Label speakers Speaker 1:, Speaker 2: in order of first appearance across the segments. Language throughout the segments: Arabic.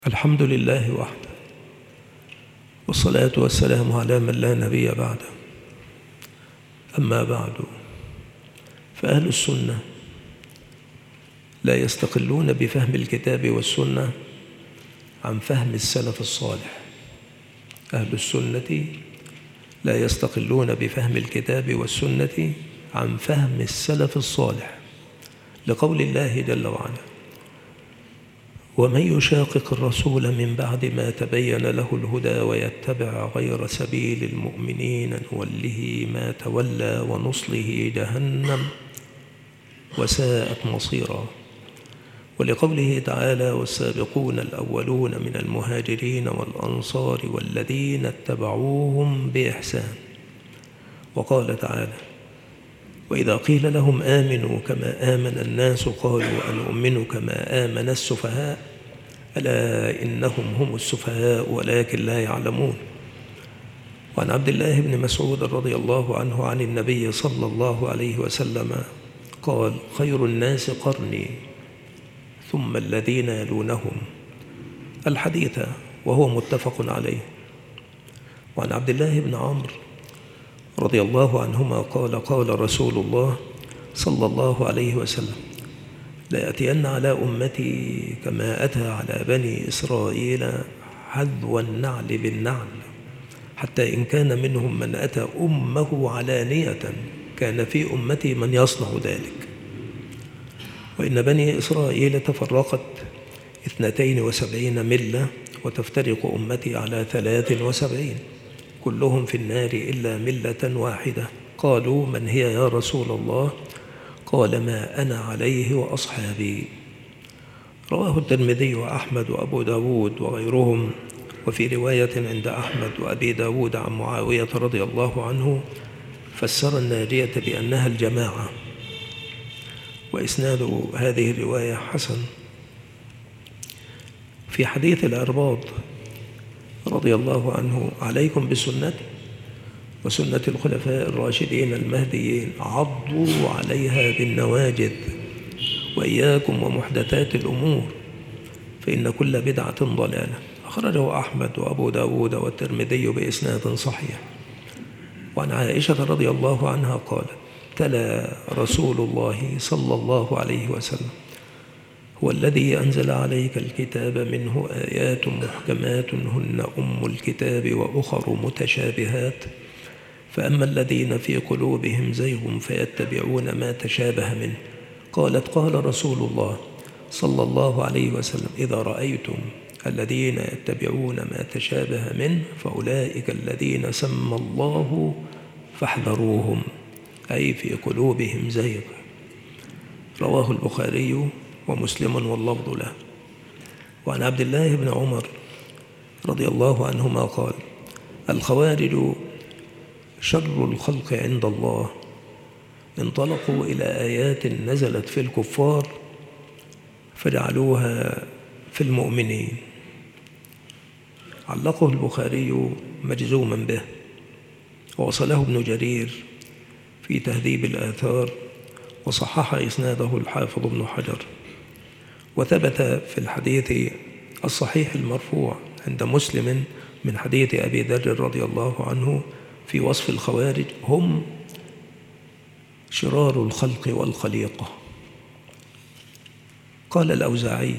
Speaker 1: الحمد لله وحده، والصلاة والسلام على من لا نبي بعده. أما بعد، فأهل السنة لا يستقلون بفهم الكتاب والسنة عن فهم السلف الصالح. أهل السنة لا يستقلون بفهم الكتاب والسنة عن فهم السلف الصالح، لقول الله جل وعلا: ومن يشاقق الرسول من بعد ما تبين له الهدى ويتبع غير سبيل المؤمنين نوله ما تولى ونصله جهنم وساءت مصيرا. ولقوله تعالى: والسابقون الأولون من المهاجرين والأنصار والذين اتبعوهم بإحسان. وقال تعالى: وإذا قيل لهم آمنوا كما آمن الناس قالوا أنؤمن كما آمن السفهاء ألا إنهم هم السفهاء ولكن لا يعلمون. وعن عبد الله بن مسعود رضي الله عنه عن النبي صلى الله عليه وسلم قال: خير الناس قرني ثم الذين يلونهم، الحديث، وهو متفق عليه. وعن عبد الله بن عمرو رضي الله عنهما قال: قال رسول الله صلى الله عليه وسلم: ليأتين على أمتي كما أتى على بني إسرائيل حذو النعل بالنعل، حتى إن كان منهم من أتى أمه علانية كان في أمتي من يصنع ذلك. وإن بني إسرائيل تفرقت 72 ملة، وتفترق أمتي على 73 كلهم في النار إلا ملة واحدة. قالوا: من هي يا رسول الله؟ قال: ما أنا عليه وأصحابي. رواه الترمذي وأحمد وأبو داود وغيرهم. وفي رواية عند أحمد وأبي داود عن معاوية رضي الله عنه فسر الناجية بأنها الجماعة، وإسناد هذه الرواية حسن. في حديث الأرباض رضي الله عنه: عليكم بسنتي وسنة الخلفاء الراشدين المهديين، عضوا عليها بالنواجذ، وإياكم ومحدثات الأمور فإن كل بدعة ضلالة. أخرجه أحمد وأبو داود والترمذي بإسناد صحيح. وعن عائشة رضي الله عنها قالت: تلا رسول الله صلى الله عليه وسلم: هو الذي أنزل عليك الكتاب منه آيات محكمات هن أم الكتاب وأخر متشابهات، فأما الذين في قلوبهم زيغ فيتبعون ما تشابه منه. قالت: قال رسول الله صلى الله عليه وسلم: إذا رأيتم الذين يتبعون ما تشابه منه فأولئك الذين سمى الله فاحذروهم، أي في قلوبهم زيغ. رواه البخاري ومسلم واللفظ له. وعن عبد الله بن عمر رضي الله عنهما قال: الخوارج شر الخلق عند الله، انطلقوا إلى آيات نزلت في الكفار فجعلوها في المؤمنين. علقه البخاري مجزوما به، ووصله ابن جرير في تهذيب الآثار، وصحح إسناده الحافظ ابن حجر. وثبت في الحديث الصحيح المرفوع عند مسلم من حديث أبي ذر رضي الله عنه في وصف الخوارج: هم شرار الخلق والخليقة. قال الأوزاعي: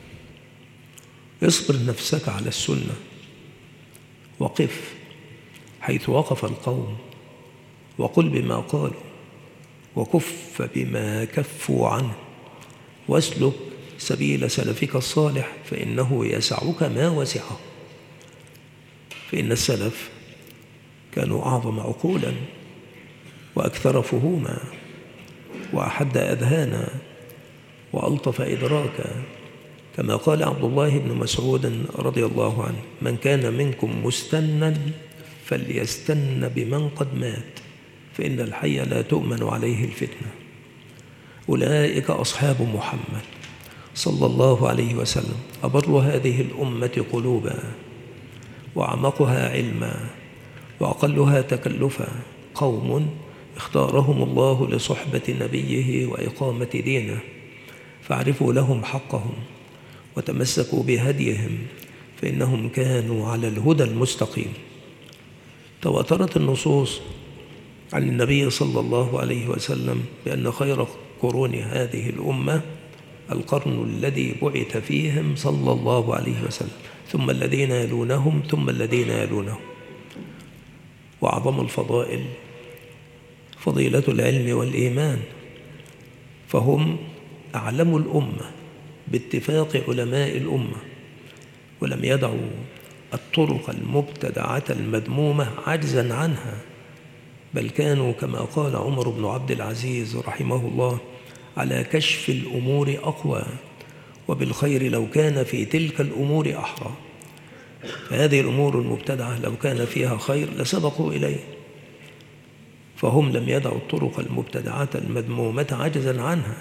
Speaker 1: اصبر نفسك على السنة، وقف حيث وقف القوم، وقل بما قالوا، وكف بما كفوا عنه، واسلك سبيل سلفك الصالح فإنه يسعك ما وسعه. فإن السلف كانوا أعظم عقولا وأكثر فهوما وأحد أذهانا وألطف إدراكا، كما قال عبد الله بن مسعود رضي الله عنه: من كان منكم مستنا فليستن بمن قد مات، فإن الحي لا تؤمن عليه الفتنة. أولئك أصحاب محمد صلى الله عليه وسلم، أبر هذه الأمة قلوبا، وأعمقها علما، وأقلها تكلفا، قوم اختارهم الله لصحبة نبيه وإقامة دينه، فاعرفوا لهم حقهم وتمسكوا بهديهم فإنهم كانوا على الهدى المستقيم. تواترت النصوص عن النبي صلى الله عليه وسلم بأن خير قرون هذه الأمة القرن الذي بعث فيهم صلى الله عليه وسلم، ثم الذين يلونهم، ثم الذين يلونهم. وأعظم الفضائل فضيلة العلم والإيمان، فهم أعلم الأمة باتفاق علماء الأمة، ولم يدعوا الطرق المبتدعة المذمومة عجزا عنها، بل كانوا كما قال عمر بن عبد العزيز رحمه الله: على كشف الأمور أقوى، وبالخير لو كان في تلك الأمور أحرى. فهذه الأمور المبتدعة لو كان فيها خير لسبقوا إليه، فهم لم يدعوا الطرق المبتدعة المذمومة عجزا عنها.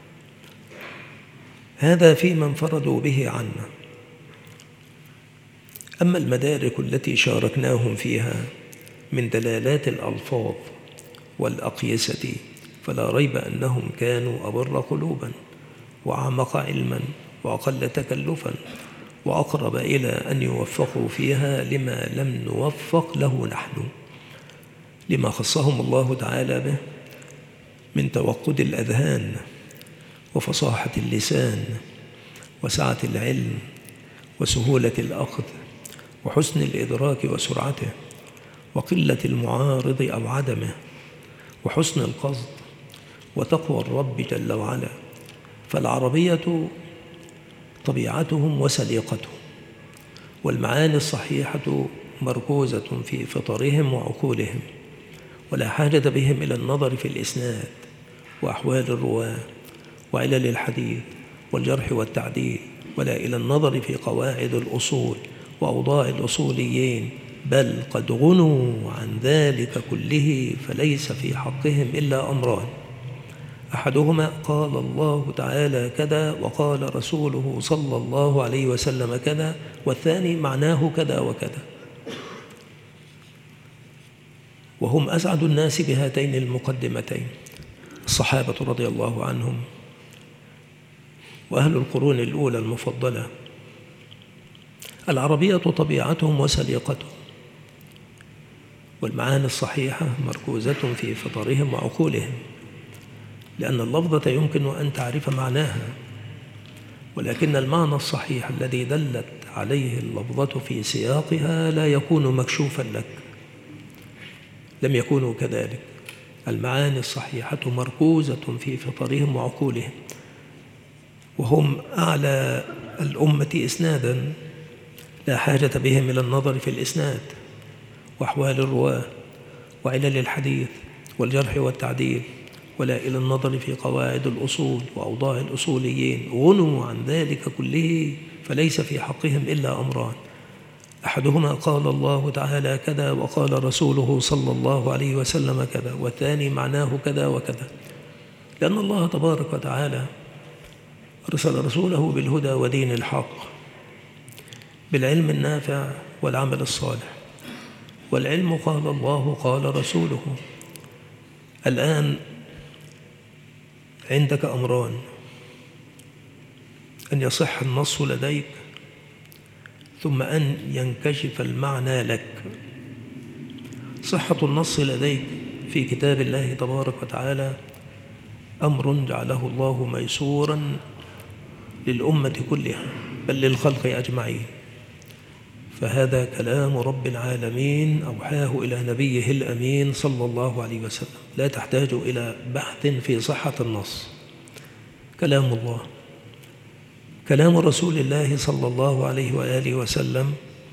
Speaker 1: هذا فيما انفردوا به عنا. أما المدارك التي شاركناهم فيها من دلالات الألفاظ والأقيسة فلا ريب أنهم كانوا أبر قلوبا وأعمق علما وأقل تكلفا وأقرب إلى أن يوفقوا فيها لما لم نوفق له نحن، لما خصهم الله تعالى به من توقد الأذهان وفصاحة اللسان وسعة العلم وسهولة الأخذ وحسن الإدراك وسرعته وقلة المعارض أو عدمه وحسن القصد وتقوى الرب جل وعلا. فالعربية طبيعتهم وسليقتهم، والمعاني الصحيحة مركوزة في فطرهم وعقولهم، ولا حاجة بهم إلى النظر في الإسناد وأحوال الرواة وعلل الحديث والجرح والتعديل، ولا إلى النظر في قواعد الأصول وأوضاع الأصوليين، بل قد غنوا عن ذلك كله، فليس في حقهم إلا أمران: أحدهما قال الله تعالى كذا وقال رسوله صلى الله عليه وسلم كذا، والثاني معناه كذا وكذا. وهم أسعد الناس بهاتين المقدمتين: الصحابة رضي الله عنهم وأهل القرون الأولى المفضلة. العربية طبيعتهم وسليقتهم، والمعاني الصحيحة مركوزة في فطرهم وعقولهم، لأن اللفظة يمكن أن تعرف معناها، ولكن المعنى الصحيح الذي دلت عليه اللفظة في سياقها لا يكون مكشوفا لك. لم يكونوا كذلك. المعاني الصحيحة مركوزة في فطرهم وعقولهم، وهم أعلى الأمة إسنادا، لا حاجة بهم إلى النظر في الإسناد وأحوال الرواة وعلل الحديث والجرح والتعديل، ولا إلى النظر في قواعد الأصول وأوضاع الأصوليين. غنوا عن ذلك كله، فليس في حقهم إلا أمران: أحدهما قال الله تعالى كذا وقال رسوله صلى الله عليه وسلم كذا، والثاني معناه كذا وكذا. لأن الله تبارك وتعالى أرسل رسوله بالهدى ودين الحق، بالعلم النافع والعمل الصالح. والعلم قال الله قال رسوله. الآن عندك أمران: أن يصح النص لديك، ثم أن ينكشف المعنى لك. صحة النص لديك في كتاب الله تبارك وتعالى أمر جعله الله ميسورا للأمة كلها، بل للخلق أجمعين، فهذا كلام رب العالمين أوحاه إلى نبيه الأمين صلى الله عليه وسلم، لا تحتاج إلى بحث في صحة النص. كلام الله. كلام رسول الله صلى الله عليه وآله وسلم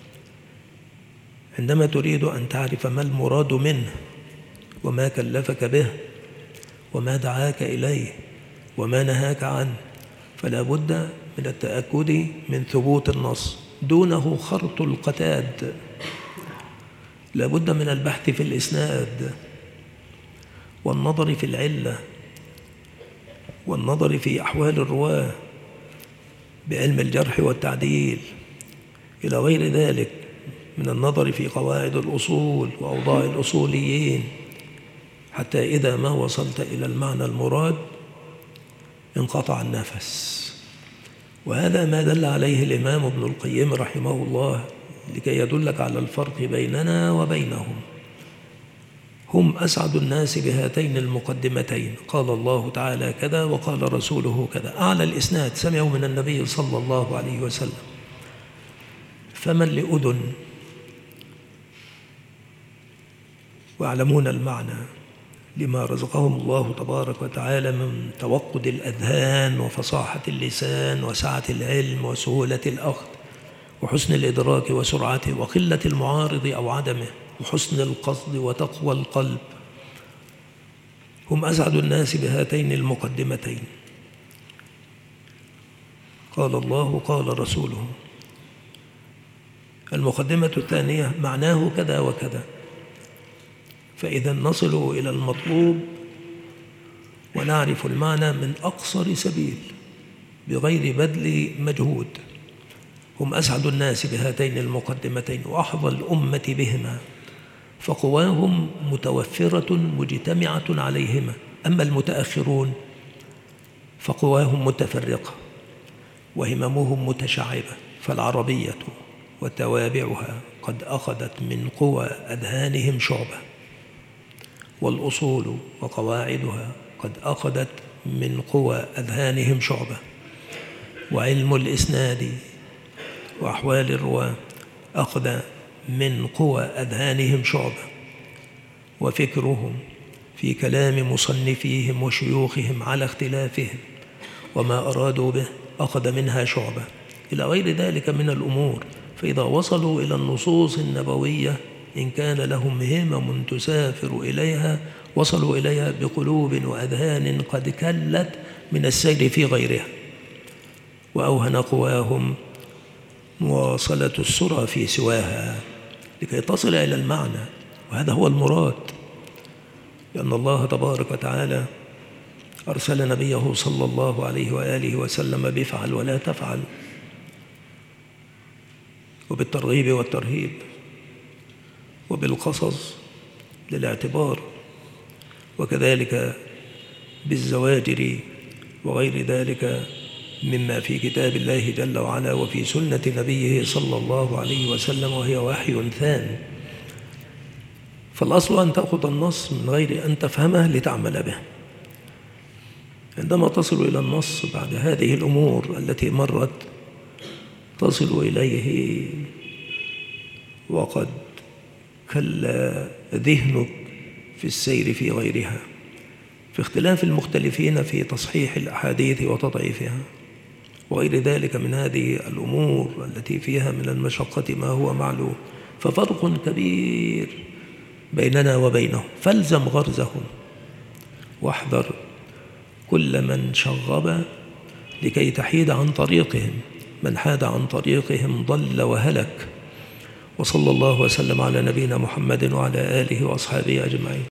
Speaker 1: عندما تريد أن تعرف ما المراد منه وما كلفك به وما دعاك إليه وما نهاك عنه، فلا بد من التأكد من ثبوت النص، دونه خرط القتاد. لا بد من البحث في الإسناد والنظر في العلة والنظر في أحوال الرواة بعلم الجرح والتعديل، إلى غير ذلك من النظر في قواعد الأصول وأوضاع الأصوليين، حتى إذا ما وصلت إلى المعنى المراد انقطع النفس وهذا ما دل عليه الإمام ابن القيم رحمه الله لكي يدلك على الفرق بيننا وبينهم. هم أسعد الناس بهاتين المقدمتين، قال الله تعالى كذا وقال رسوله كذا، أعلى الإسناد سمعوا من النبي صلى الله عليه وسلم. فمن لأذن ويعلمون المعنى لما رزقهم الله تبارك وتعالى من توقد الأذهان وفصاحة اللسان وسعة العلم وسهولة الأخذ وحسن الإدراك وسرعته وقلة المعارض أو عدمه وحسن القصد وتقوى القلب، هم أسعد الناس بهاتين المقدمتين، قال الله قال رسوله. المقدمة الثانية معناه كذا وكذا، فإذا نصل إلى المطلوب ونعرف المعنى من أقصر سبيل بغير بذل مجهود. هم أسعد الناس بهاتين المقدمتين وأحظى الأمة بهما، فقواهم متوفرة مجتمعة عليهما. أما المتأخرون فقواهم متفرقة وهممهم متشعبة، فالعربية وتوابعها قد أخذت من قوى أذهانهم شعبة، والأصول وقواعدها قد أخذت من قوى أذهانهم شعبة، وعلم الإسناد وأحوال الرواة أخذ من قوى أذهانهم شعبة، وفكرهم في كلام مصنفيهم وشيوخهم على اختلافهم وما أرادوا به أخذ منها شعبة، إلى غير ذلك من الأمور. فإذا وصلوا إلى النصوص النبوية إن كان لهم همم تسافر إليها وصلوا إليها بقلوب وأذهان قد كلت من السير في غيرها، وأوهن قواهم مواصلة السرى في سواها لكي تصل إلى المعنى، وهذا هو المراد، لأن الله تبارك وتعالى أرسل نبيه صلى الله عليه وآله وسلم بفعل ولا تفعل، وبالترغيب والترهيب، وبالقصص للاعتبار، وكذلك بالزواجر وغير ذلك مما في كتاب الله جل وعلا وفي سنة نبيه صلى الله عليه وسلم، وهي وحي ثان. فالأصل أن تأخذ النص من غير أن تفهمه لتعمل به. عندما تصل إلى النص بعد هذه الأمور التي مرت تصل إليه وقد كلا ذهنك في السير في غيرها، في اختلاف المختلفين في تصحيح الأحاديث وتضعيفها وغير ذلك من هذه الأمور التي فيها من المشقة ما هو معلوم. ففرق كبير بيننا وبينهم، فالزم غرزهم واحذر كل من شغب لكي تحيد عن طريقهم، من حاد عن طريقهم ضل وهلك. وصلى الله وسلم على نبينا محمد وعلى آله وأصحابه أجمعين.